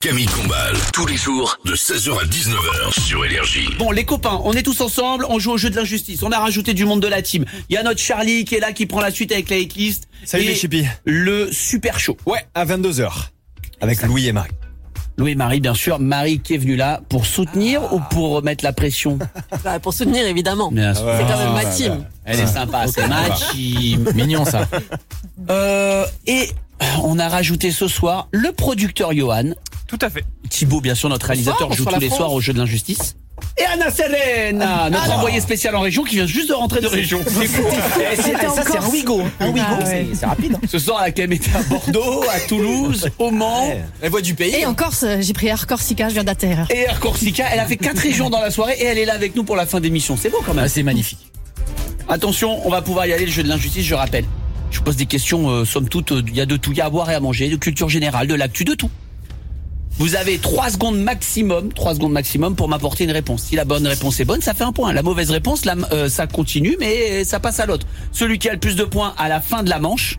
Camille Combal, tous les jours de 16h à 19h sur Énergie. Bon, les copains, on est tous ensemble, on joue au jeu de l'injustice. On a rajouté du monde de la team. Il y a notre Charlie qui est là, qui prend la suite avec la hitlist. Salut et les chippies. le super show. Ouais, à 22h. Avec Louis et Marie. Louis et Marie, bien sûr. Marie qui est venue là pour soutenir ou pour mettre la pression? Bah, pour soutenir, évidemment. Bien sûr. C'est quand même ma team. Elle est sympa, c'est ma team. Mignon ça. Et on a rajouté ce soir le producteur Johan. Tout à fait. Thibaut, bien sûr, notre réalisateur, joue tous les soirs au jeu de l'injustice. Et Anna Serena, notre envoyé spécial en région qui vient juste de rentrer de région. C'est fou. Ça, c'est un Ouigo. Un Ouigo, c'est rapide. Ce soir, elle a quand même été à Bordeaux, à Toulouse, au Mans. Elle voit du pays. Et en Corse, j'ai pris Air Corsica, je viens d'atterrir. Et Air Corsica. Elle a fait 4 régions dans la soirée et elle est là avec nous pour la fin d'émission. C'est beau quand même. C'est magnifique. Attention, on va pouvoir y aller, le jeu de l'injustice, je rappelle. Je vous pose des questions, somme toute, il y a de tout. Il y a à boire et à manger, de culture générale, de l'actu, de tout. Vous avez 3 secondes maximum pour m'apporter une réponse. Si la bonne réponse est bonne, ça fait un point. La mauvaise réponse, ça continue, mais ça passe à l'autre. Celui qui a le plus de points à la fin de la manche,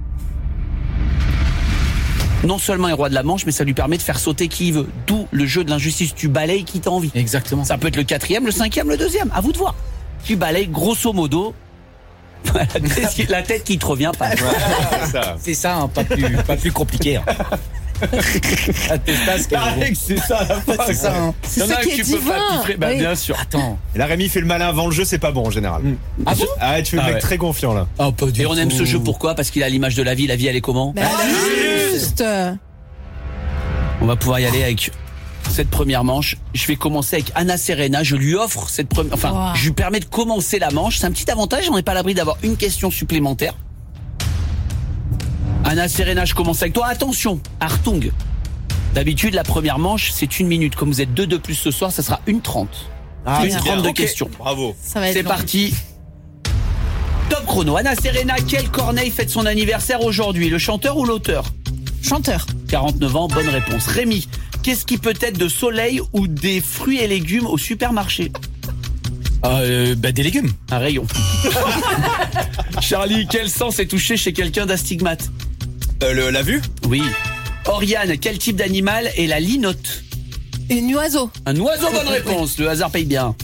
non seulement est roi de la manche, mais ça lui permet de faire sauter qui il veut. D'où le jeu de l'injustice. Tu balayes qui t'as envie. Exactement. Ça peut être le 4e, le 5e, le 2e. À vous de voir. Tu balayes grosso modo la tête qui te revient pas. C'est ça, hein, pas plus compliqué. Hein. C'est ça la fin. C'est ça. Hein. C'est ça qui est divin. Bah, Oui. bien sûr. Attends. Et là, Rémi fait le malin avant le jeu, c'est pas bon en général. Ah bon? Ah, tu fais le mec ouais. très confiant là. Oh, pas du Et on aime ce tout. jeu pourquoi? Parce qu'il a l'image de la vie. La vie, elle est comment? Bah, juste. On va pouvoir y aller avec cette première manche. Je vais commencer avec Anna Serena. Je lui offre cette première. Enfin, Wow. je lui permets de commencer la manche. C'est un petit avantage. On n'est pas à l'abri d'avoir une question supplémentaire. Anna Serena, je commence avec toi. Attention, Artung. D'habitude, la première manche, c'est 1 minute. Comme vous êtes 2 de plus ce soir, ça sera 1:30. Ah, Une c'est 30 de Ok. questions. Bravo. Ça va être C'est long. parti. Top chrono. Anna Serena, quel Corneille fête son anniversaire aujourd'hui? Le chanteur ou l'auteur? Chanteur. 49 ans, bonne réponse. Rémi, qu'est-ce qui peut être de soleil ou des fruits et légumes au supermarché? Des légumes. Un rayon. Charlie, quel sens est touché chez quelqu'un d'astigmate? La vue. Oui. Oriane, quel type d'animal est la linotte? Une oiseau. Un oiseau, bonne réponse. Le hasard paye bien.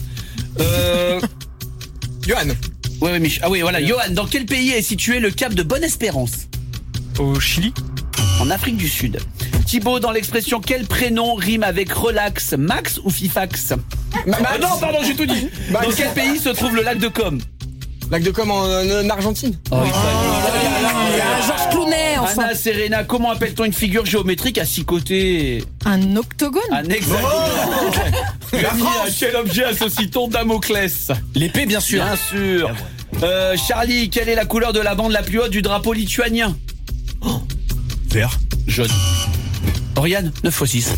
Johan. Ouais, mais ah oui, voilà. Johan, dans quel pays est situé le cap de Bonne-Espérance? Au Chili. En Afrique du Sud. Thibaut, dans l'expression quel prénom rime avec relax, Max ou Fifax? Non, pardon, j'ai tout dit. Dans quel pays se trouve le lac de Com? Lac de Com en Argentine. Oh, Il y a Georges Clooney, enfin. Anna Serena, comment appelle-t-on une figure géométrique à 6 côtés? Un octogone. Un hexagone. Rémi, à quel objet associe-t-on Damoclès? L'épée, bien sûr. Bien sûr. Charlie, quelle est la couleur de la bande la plus haute du drapeau lituanien? Vert. Jaune. Oriane, 9 x 6.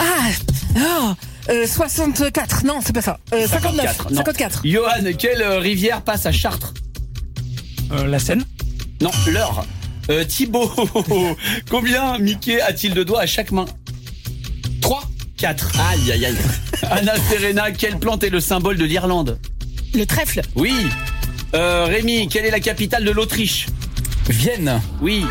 64. Non, c'est pas ça. 59. non. 54. Johan, quelle rivière passe à Chartres? La Seine. Non, l'Eure. Thibaut, combien Mickey a-t-il de doigts à chaque main? 3. 4. Aïe, aïe, aïe. Anna Serena, quelle plante est le symbole de l'Irlande? Le trèfle. Oui. Rémi, quelle est la capitale de l'Autriche? Vienne. Oui.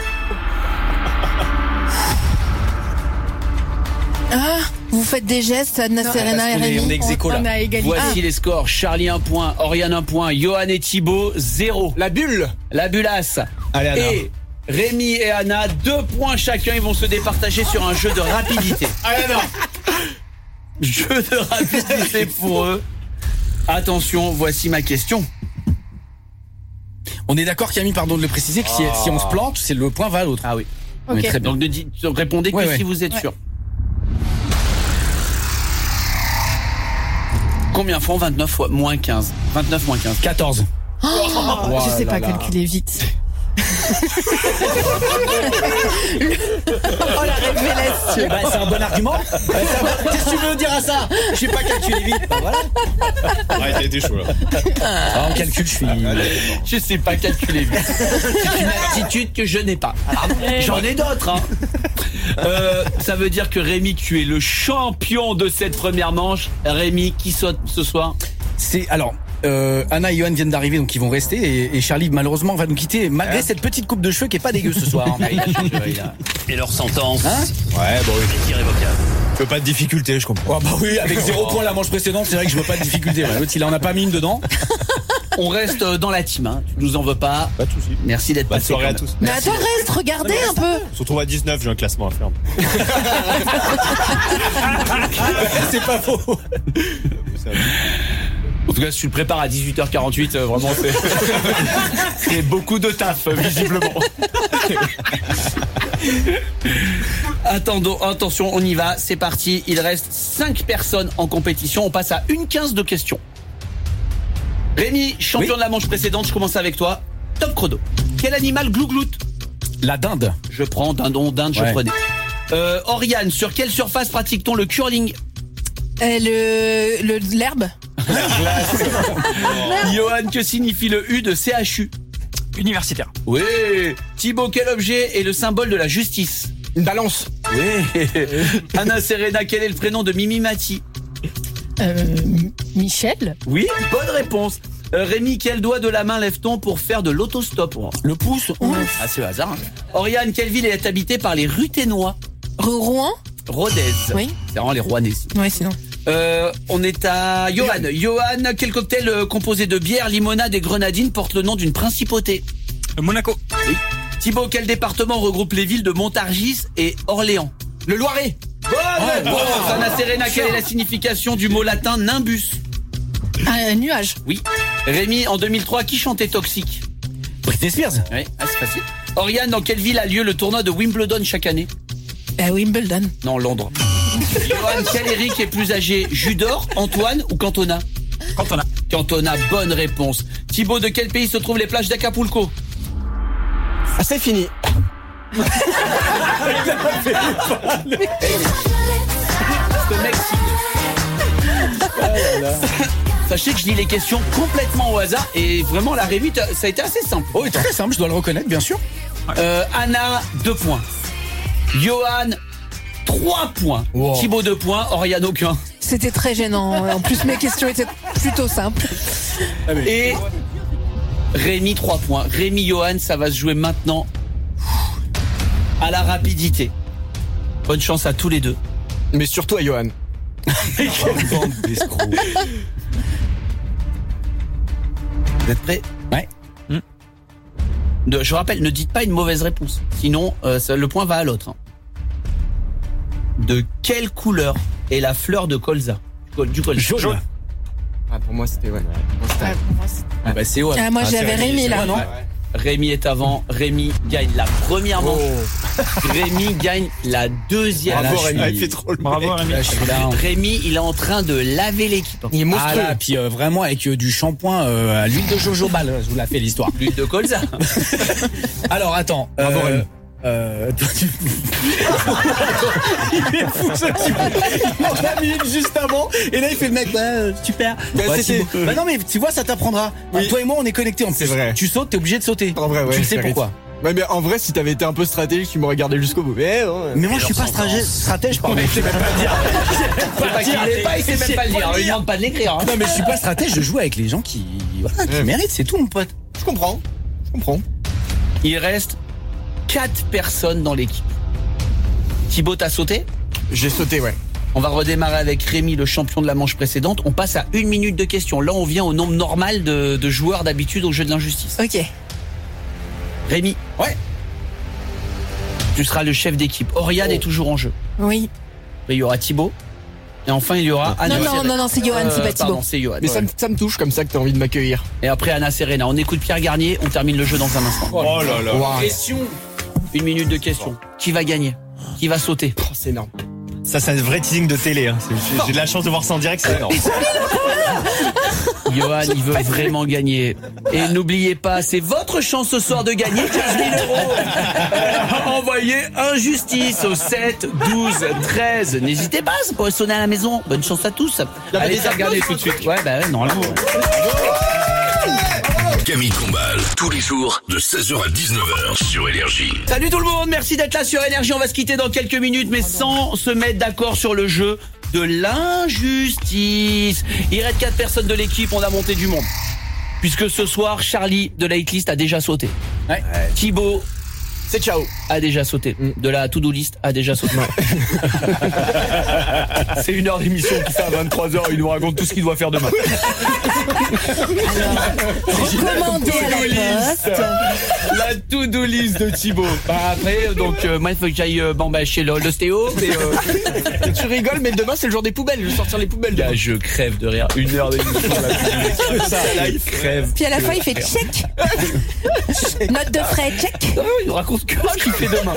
Vous faites des gestes, Anna Serena et Rémi. on est ex aequo, là. On a égalité. Voici les scores. Charlie 1 point, Oriane 1 point, Johan et Thibaut 0. La bulle. La bulasse. Allez, Anna. Et Rémi et Anna 2 points chacun. Ils vont se départager sur un jeu de rapidité. Allez, Anna. Jeu de rapidité pour eux. Attention, voici ma question. On est d'accord, Camille, pardon de le préciser, que si on se plante, c'est le point va à l'autre. Ah oui. Ok. Oui, très bien. Donc répondez que Ouais, si ouais. vous êtes sûr. Combien font 29 fois moins 15? 29 moins 15. 14. Je sais pas calculer vite. Oh la révélation. C'est un bon argument. Qu'est-ce que tu veux dire à ça? Je sais pas calculer vite. Bah voilà. Ouais, t'as été chaud là. En calcul, je suis. Je sais pas calculer vite. C'est une attitude que je n'ai pas. J'en ai d'autres, hein. Ça veut dire que Rémi, tu es le champion de cette première manche. Rémi, qui saute ce soir? C'est alors. Anna et Johan viennent d'arriver, donc ils vont rester, et Charlie malheureusement va nous quitter malgré cette petite coupe de cheveux qui est pas dégueu ce soir. Et leur sentence Hein Ouais, bon, oui. est irrévocable. veux pas de difficulté, je comprends. Oh bah oui, avec 0 point la manche précédente, c'est vrai que je veux pas de difficulté. Ouais. L'autre, il en a pas mis une dedans. On reste dans la team, hein. Tu nous en veux pas. Pas de soucis. Merci d'être Bonne passé. soirée à quand même. tous. Mais attends, reste, regardez un peu. On se retrouve à 19, j'ai un classement à faire. C'est pas faux. En tout cas, si tu le prépares à 18h48, vraiment, c'est beaucoup de taf, visiblement. Attention, on y va, c'est parti. Il reste 5 personnes en compétition. On passe à 1/15 de questions. Rémi, champion de la manche précédente, je commence avec toi. Top chrono. Quel animal glougloute? La dinde. Je prends dinde, je Ouais. prenais. Oriane, sur quelle surface pratique-t-on le curling? L'herbe. Johan, que signifie le U de CHU? Universitaire. Oui. Thibaut, quel objet est le symbole de la justice? Une balance. Oui. Anna Serena, quel est le prénom de Mimi Mati? Michel. Oui, bonne réponse. Rémi, quel doigt de la main lève-t-on pour faire de l'autostop? Le pouce. Ah, c'est au hasard. Hein. Oriane, quelle ville est habitée par les Ruténois? Rouen. Rodez. Oui. C'est vraiment les Rouennais. Ouais, sinon. On est à Johan. Johan, quel cocktail composé de bière, limonade et grenadine porte le nom d'une principauté? Monaco. Thibaut, quel département regroupe les villes de Montargis et Orléans? Le Loiret. Bonne réponse. Anna Serena, quelle est la signification du mot latin nimbus? Un nuage. Oui. Rémi, en 2003, qui chantait Toxique? Britney Spears. Oui, c'est facile. Oriane, dans quelle ville a lieu le tournoi de Wimbledon chaque année? Wimbledon. Non, Londres. Johan, quel Eric est plus âgé? Judor, Antoine ou Cantona? Cantona. Cantona, bonne réponse. Thibaut, de quel pays se trouvent les plages d'Acapulco? Ah, c'est fini. Ce mec Sachez que je lis les questions complètement au hasard et vraiment la Rémi, ça a été assez simple. Oh, c'est très simple, je dois le reconnaître, bien sûr. Anna, 2 points. Johan, 3 points. Wow. Thibaut, 2 points. Oriane, aucun. C'était très gênant. En plus, mes questions étaient plutôt simples. Et Rémi, 3 points. Rémi, Johan, ça va se jouer maintenant à la rapidité. Bonne chance à tous les deux. Mais surtout à Johan. Quelle bande d'escrocs. Vous êtes prêts? Ouais. Je rappelle, ne dites pas une mauvaise réponse. Sinon, le point va à l'autre. Hein. De quelle couleur est la fleur de colza? Du colza. Jaune. Ah, pour moi, c'était, ouais. Ah bah c'est ouais. Ah, moi, j'avais Rémi, là. non. Rémi est avant. Rémi gagne la première manche. Rémi gagne la deuxième. Bravo Là, Rémi, je il suis- fait trop le Bravo, mec. Rémi. là, je suis là. Rémi, il est en train de laver l'équipe. Il est Ah monstrueux. là, puis vraiment avec du shampoing à l'huile de jojoba, je vous la fais l'histoire. L'huile de colza. Alors attends. Bravo, Rémi. Toi, il est fou ce type. On l'a mis juste avant et là il fait le mec super. Bah, Ouais, c'était- Thibaut. Bah non mais tu vois ça t'apprendra. Oui. Toi et moi on est connectés en plus. C'est vrai. Tu sautes, t'es obligé de sauter. En vrai, ouais. Tu le sais mérite. pourquoi. Ouais, mais en vrai, si t'avais été un peu stratégique, tu m'aurais gardé jusqu'au bout. Mais non. Mais moi je suis pas stratège pardon. Je sais même pas le dire. C'est pas qu'il l'est pas, il sait même pas le dire. Il demande pas de l'écrire. hein. Non mais je suis pas stratège, je joue avec les gens qui méritent, c'est tout mon pote. Je comprends. Il reste 4 personnes dans l'équipe. Thibaut, t'as sauté? J'ai sauté, ouais. On va redémarrer avec Rémi, le champion de la manche précédente. On passe à 1 minute de questions. Là, on vient au nombre normal de joueurs d'habitude au jeu de l'injustice. Ok. Rémi. Ouais. Tu seras le chef d'équipe. Oriane est toujours en jeu. Oui. Après, il y aura Thibaut. Et enfin, il y aura Anna Non, Serena. non, c'est Johan, c'est pas Thibaut. Pardon, c'est Johan. Mais ça me touche comme ça que t'as envie de m'accueillir. Et après, Anna Serena. On écoute Pierre Garnier. On termine le jeu dans un instant. Oh là là. Waouh. Question. 1 minute de questions. Qui va gagner? Qui va sauter? Oh, c'est énorme. Ça, c'est un vrai teasing de télé. Hein. J'ai de la chance de voir ça en direct, c'est énorme. Johan, il veut vraiment gagner. Et n'oubliez pas, c'est votre chance ce soir de gagner 15 000 €. Envoyez injustice au 7, 12, 13. N'hésitez pas, ça pourrait sonner à la maison. Bonne chance à tous. Allez, ça regarder tout de suite. Ouais, bah ouais, normalement. Camille Combal, tous les jours de 16h à 19h sur Énergie. Salut tout le monde, merci d'être là sur Énergie. On va se quitter dans quelques minutes, mais sans se mettre d'accord sur le jeu de l'injustice. Il reste 4 personnes de l'équipe, on a monté du monde. Puisque ce soir, Charlie de la hitlist a déjà sauté. Ouais. Thibaut, C'est ciao. A déjà sauté. De la to-do list a déjà sauté. C'est 1 heure d'émission qui fait à 23h, il nous raconte tout ce qu'il doit faire demain. Recommandé à la poste. La to-do list de Thibaut. Après, donc, moi, il faut que j'aille chez l'ostéo. Mais, Tu rigoles, mais demain c'est le jour des poubelles. Je vais sortir les poubelles. là, je crève de rire. 1 heure d'émission. Là, il crève. Puis à la fin, il fait check. Note de frais, check. Il nous raconte que ce qu'il fait demain.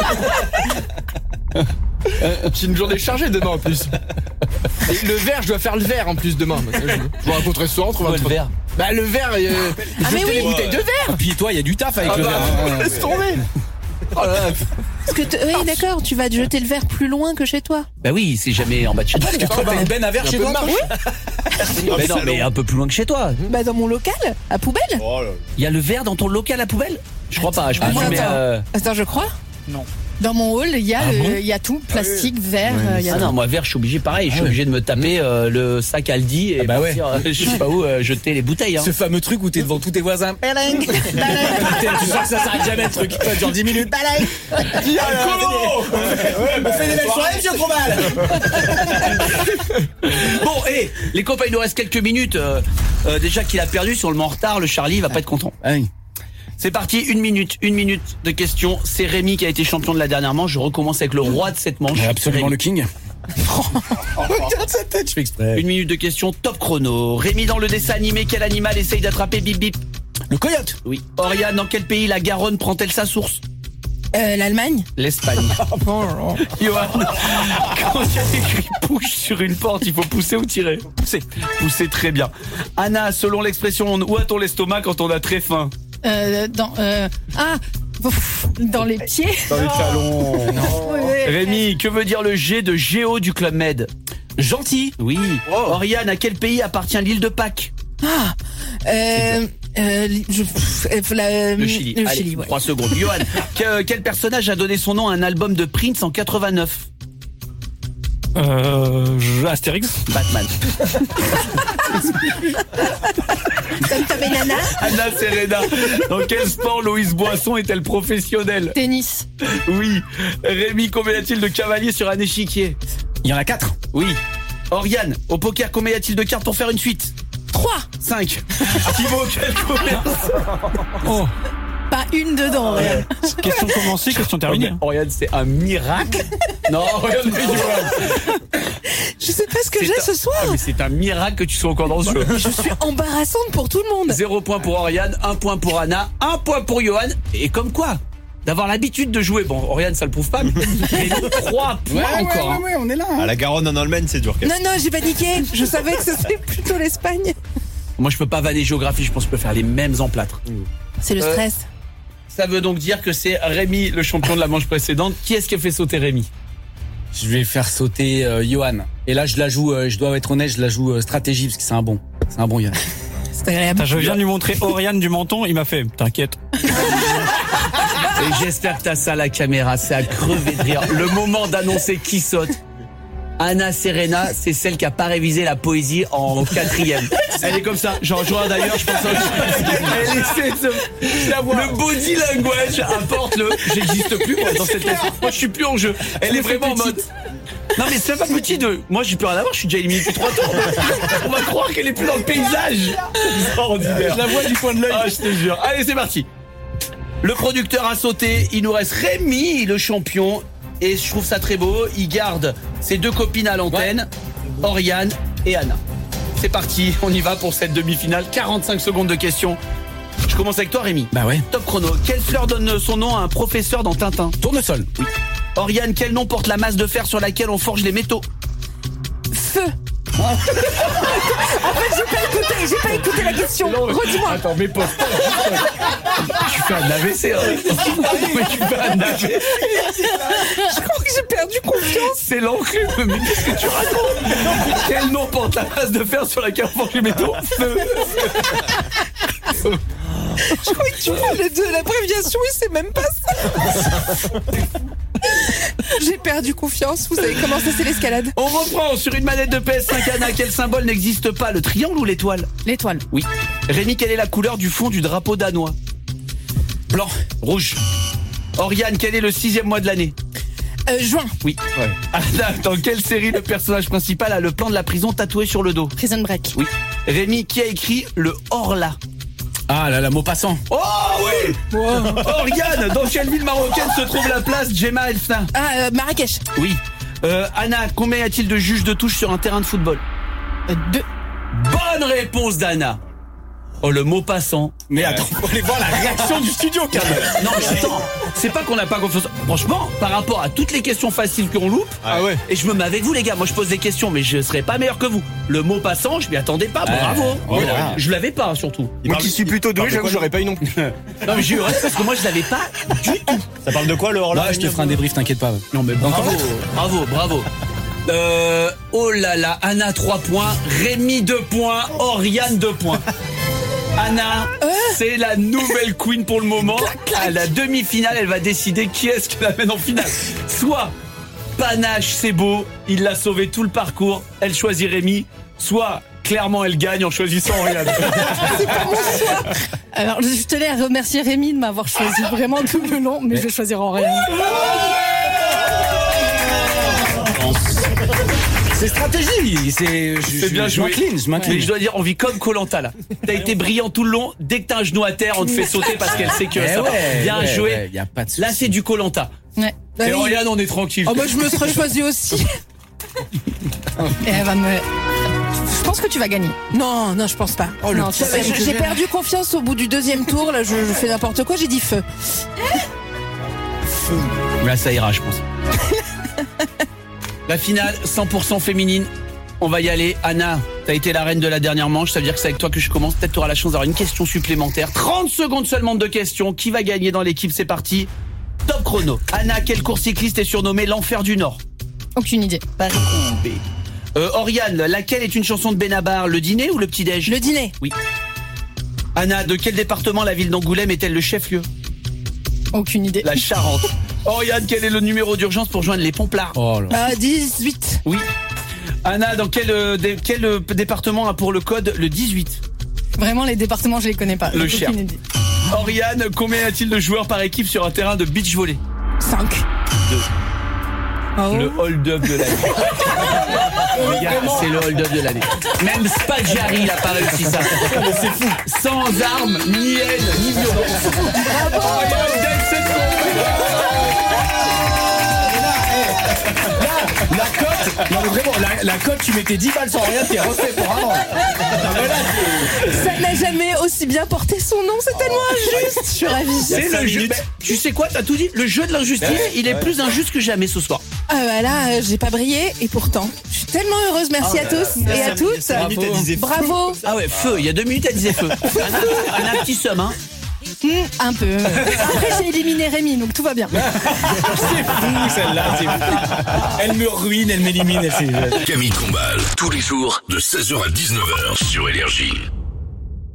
C'est une journée chargée demain en plus. Et le verre, je dois faire le verre en plus demain. Je vous raconterai ce soir, on trouvera Le verre. Bah le verre, mais jeter oui. les bouteilles de verre. Puis toi, il y a du taf avec le verre. Laisse tomber. Oh là là. Parce que oui, d'accord, tu vas te jeter le verre plus loin que chez toi. Bah oui, c'est jamais en bas de chez toi. Tu crois que t'as une benne à verre chez toi? Mais non, mais un peu plus loin que chez toi. Bah dans mon local, à poubelle. Il y a le verre dans ton local à poubelle? Je crois pas. Je pense que tu mets, Attends, je crois. Non. Dans mon hall, il y a tout, plastique, verre, il y a Ah tout. non, moi verre, je suis obligé pareil. Je suis obligé de me taper le sac Aldi et bah partir, je sais pas où jeter les bouteilles. Hein. Ce fameux truc où t'es devant tous tes voisins. Tu sens que ça s'arrête jamais le truc. Ça dure 10 minutes. On fait des belles soirées, monsieur Cromal. Bon, les copains, il nous reste quelques minutes. Déjà qu'il a perdu, si on le met en retard, le Charlie va pas être content. Ah oui. C'est parti, 1 minute de questions. C'est Rémi qui a été champion de la dernière manche. Je recommence avec le roi de cette manche. Absolument Rémi. le king. Regarde sa tête, je fais exprès. 1 minute de questions, top chrono. Rémi, dans le dessin animé, quel animal essaye d'attraper Bip Bip? Le coyote. Oui. Oriane, dans quel pays la Garonne prend-elle sa source? L'Allemagne. L'Espagne. Johan, quand il y a écrit push sur une porte, il faut pousser ou tirer? Pousser. Pousser, très bien. Anna, selon l'expression, où a-t-on l'estomac quand on a très faim? Dans les pieds. Dans les talons. Rémi, que veut dire le G de Géo du Club Med? Gentil. Oui. Oriane, à quel pays appartient l'île de Pâques? Le Chili. Le Allez, Chili, ouais. 3 secondes. Johan, quel personnage a donné son nom à un album de Prince en 89? Astérix. Batman. Santa Benana. Anna Serena, dans quel sport Loïs Boisson est-elle professionnelle? Tennis. Oui. Rémi, combien y a-t-il de cavaliers sur un échiquier? Il y en a 4. Oui. Oriane, au poker, combien y a-t-il de cartes pour faire une suite? 3. 5. Thibaut, quel commerce? Pas une dedans. Ouais. Question commencée, question terminée. Oriane, c'est un miracle. Non, Oriane, mais Johan. Je sais pas ce que j'ai ce soir. Ah, mais c'est un miracle que tu sois encore dans ce jeu. Je suis embarrassante pour tout le monde. 0 point pour Oriane, 1 point pour Anna, 1 point pour Johan. Et comme quoi, d'avoir l'habitude de jouer. Bon, Oriane, ça le prouve pas, mais 3 points encore. hein. Ouais, on est là. À la Garonne en Allemagne, c'est dur. Non, j'ai paniqué. Je savais que c'était plutôt l'Espagne. Moi, je peux pas vanner géographie, je pense que je peux faire les mêmes emplâtres. C'est le stress. Ça veut donc dire que c'est Rémi, le champion de la manche précédente. Qui est-ce qui a fait sauter Rémi? Je vais faire sauter Johan. Et là, je la joue, je dois être honnête, je la joue stratégie parce que c'est un bon. C'est un bon Johan. C'est agréable. Je viens de lui montrer Oriane du menton, il m'a fait t'inquiète. Et j'espère que t'as ça à la caméra, c'est à crever de rire. Le moment d'annoncer qui saute. Anna Serena, c'est celle qui a pas révisé la poésie en 4e. Elle est comme ça. Genre d'ailleurs, je pense. Elle essaie de le body language apporte le. J'existe plus moi dans cette tête. Moi, je suis plus en jeu. Elle est vraiment en mode. Non mais c'est pas petit de. Moi, j'ai plus rien à voir. Je suis déjà éliminé depuis 3 tours. On va croire qu'elle est plus dans le paysage. Je la vois du coin de l'œil. Ah, je te jure. Allez, c'est parti. Le producteur a sauté. Il nous reste Rémi, le champion. Et je trouve ça très beau. Il garde ses 2 copines à l'antenne, Oriane et Anna. C'est parti, on y va pour cette demi-finale. 45 secondes de questions. Je commence avec toi, Rémi. Bah ouais. Top chrono. Quelle fleur donne son nom à un professeur dans Tintin? Tournesol. Oui. Oriane, quel nom porte la masse de fer sur laquelle on forge les métaux? Feu. En fait, j'ai pas écouté la question. Redis-moi. Attends, mais pose pas. Tu fais un AVC, hein. Mais tu fais un AVC. Je crois que j'ai perdu confiance. C'est l'enclume, mais qu'est-ce que tu racontes? Quel nom porte la masse de fer sur laquelle on forge les métaux? Feu. Je crois que tu parlais de l'abréviation et c'est même pas ça. J'ai perdu confiance. Vous savez comment ça, c'est l'escalade. On reprend sur une manette de PS5. Anna, quel symbole n'existe pas? Le triangle ou l'étoile? L'étoile. Oui. Rémi, quelle est la couleur du fond du drapeau danois? Blanc. Rouge. Oriane, quel est le 6e mois de l'année? Juin. Oui. Anna, dans quelle série le personnage principal a le plan de la prison tatoué sur le dos? Prison Break. Oui. Rémi, qui a écrit le Horla? Ah là, mot passant. Oh oui. Oriane, dans quelle ville marocaine se trouve la place Gemma Elsna? Marrakech. Oui. Anna, combien y a-t-il de juges de touche sur un terrain de football? 2. Bonne réponse d'Anna. Oh, le mot passant. Mais attends, faut aller voir la réaction du studio, quand même. Non, mais attends, c'est pas qu'on n'a pas confiance. Franchement, par rapport à toutes les questions faciles qu'on loupe, et je me mets avec vous les gars, moi je pose des questions, mais je serais pas meilleur que vous. Le mot passant, je m'y attendais pas, bravo. Voilà. Je l'avais pas surtout. Moi qui suis plutôt doué, j'avoue que j'aurais pas eu non plus. Non mais j'ai eu raison parce que moi je l'avais pas du tout. Ça parle de quoi le Horla? Là, je te ferai un débrief, t'inquiète pas. Non mais bravo. Oh là là, Anna 3 points, Rémi 2 points, Oriane 2 points. Anna, c'est la nouvelle queen pour le moment. À la demi-finale, elle va décider qui est-ce qui l'amène en finale. Soit Panache, c'est beau, il l'a sauvé tout le parcours, elle choisit Rémi. Soit clairement elle gagne en choisissant Oriane. C'est pas mon choix. Alors, je tenais à remercier Rémi de m'avoir choisi vraiment tout le long, mais je vais choisir Oriane. C'est stratégie, C'est bien joué. Je m'incline. Mais je dois dire, on vit comme Koh-Lanta là. T'as été brillant tout le long. Dès que t'as un genou à terre, on te fait sauter parce qu'elle sait que ça va. Bien joué. Y a pas de souci. Là, c'est du Koh-Lanta. Ouais. Et Oriane, on est tranquille. Oh, moi, je me serais choisi aussi. Et elle va me. Je pense que tu vas gagner. Non, je pense pas. Non, j'ai perdu confiance au bout du 2e tour. Là, je fais n'importe quoi. J'ai dit feu. Là, ça ira, je pense. La finale, 100% féminine. On va y aller. Anna, t'as été la reine de la dernière manche. Ça veut dire que c'est avec toi que je commence. Peut-être t'auras la chance d'avoir une question supplémentaire. 30 secondes seulement de questions. Qui va gagner dans l'équipe? C'est parti. Top chrono. Anna, quelle course cycliste est surnommée l'Enfer du Nord? Aucune idée. Paris-Roubaix. Oriane, laquelle est une chanson de Benabar? Le dîner ou le petit-déj? Le dîner. Oui. Anna, de quel département la ville d'Angoulême est-elle le chef-lieu? Aucune idée. La Charente. Oriane, quel est le numéro d'urgence pour joindre les Pomplards? Oh là. 18. Oui. Anna, dans quel département a pour le code le 18? Vraiment, les départements, je les connais pas. Le Aucune Cher. idée. Oriane, combien y a-t-il de joueurs par équipe sur un terrain de beach volley? 5. 2. Oh. Le hold-up de l'année. Les gars, c'est le hold-up de l'année. Même Spaggiari n'a pas réussi ça. C'est fou. Sans armes, ni haine, ni violence. La cote, non mais vraiment, la cote, tu mettais 10 balles sans rien, t'es refait pour un an. Ça n'a jamais aussi bien porté son nom, c'est tellement injuste. Je suis ravie. C'est le jeu. Tu sais quoi, t'as tout dit. Le jeu de l'injustice, il est plus injuste que jamais ce soir. Ah bah là, j'ai pas brillé et pourtant, je suis tellement heureuse. Merci à tous et à toutes. Bravo. Ah ouais, feu. Il y a 2 minutes, elle disait feu. Un petit somme, hein. Un peu. Après, j'ai éliminé Rémi, donc tout va bien. C'est fou celle-là, c'est fou. Elle me ruine, elle m'élimine. Camille Combal, tous les jours de 16h à 19h sur Énergie.